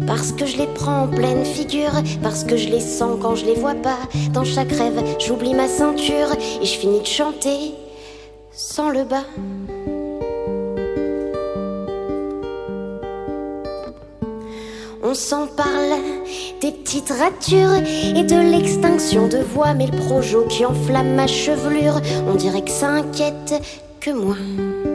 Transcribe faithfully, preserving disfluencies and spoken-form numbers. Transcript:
Parce que je les prends en pleine figure, parce que je les sens quand je les vois pas. Dans chaque rêve, j'oublie ma ceinture et je finis de chanter sans le bas. On s'en parle des petites ratures et de l'extinction de voix, mais le projo qui enflamme ma chevelure, on dirait que ça inquiète que moi.